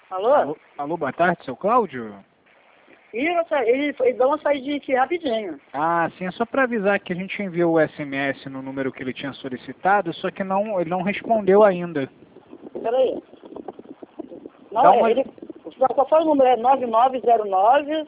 Alô? Alô, boa tarde, seu Cláudio? Ele dá uma saída aqui rapidinho. Ah, sim, é só para avisar que a gente enviou o SMS no número que ele tinha solicitado, só que ele não respondeu ainda. Peraí. Não, Dá uma... Qual foi o número? É 9909...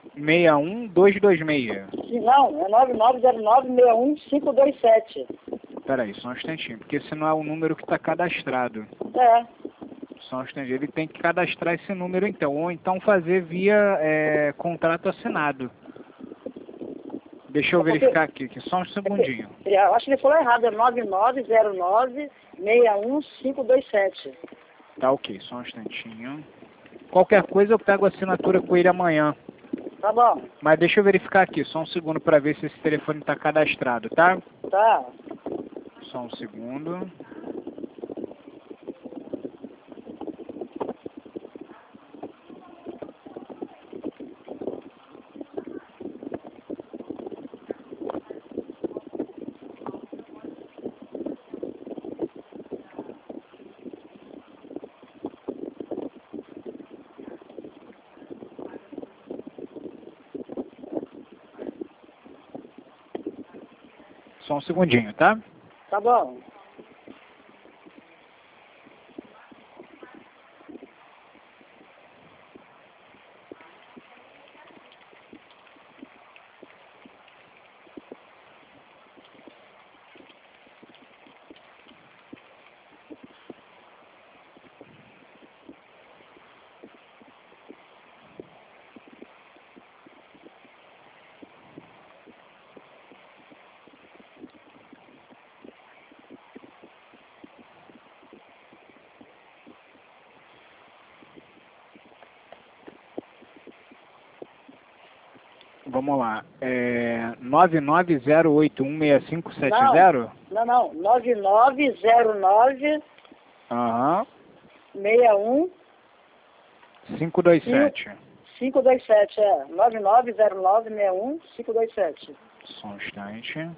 61226. Não, é 9909-61527. Peraí, só um instantinho, porque esse não é o número que está cadastrado. É. Só um instantinho, ele tem que cadastrar esse número então, ou então fazer via contrato assinado. Deixa eu verificar aqui, só um segundinho. Eu acho que ele falou errado, é 9909-61527. Tá ok, só um instantinho. Qualquer coisa eu pego a assinatura com ele amanhã. Tá bom. Mas deixa eu verificar aqui, só um segundo para ver se esse telefone está cadastrado, tá? Tá. Só um segundo. Só um segundinho, tá? Tá bom. Vamos lá. 990816570? Não. 9909 Aham. 61 527. 527, é. 9909-61-527. Só um instante.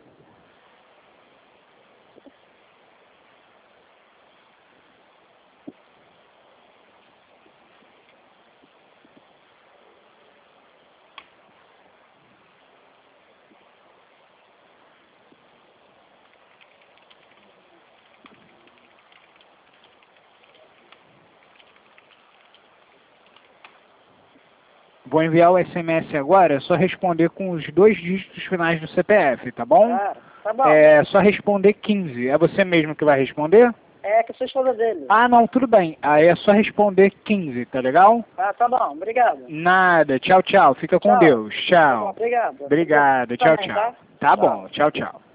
Vou enviar o SMS agora, é só responder com os 2 dígitos finais do CPF, tá bom? Tá bom. É só responder 15. É você mesmo que vai responder? É, que eu sou esposa dele. Ah, não, tudo bem. Aí é só responder 15, tá legal? Ah, tá bom, obrigado. Nada. Tchau, tchau. Fica com Tchau. Deus. Tá bom, Tchau. obrigado. Obrigado. Tchau, Também, tchau. tá? Tá bom. Tchau, tchau.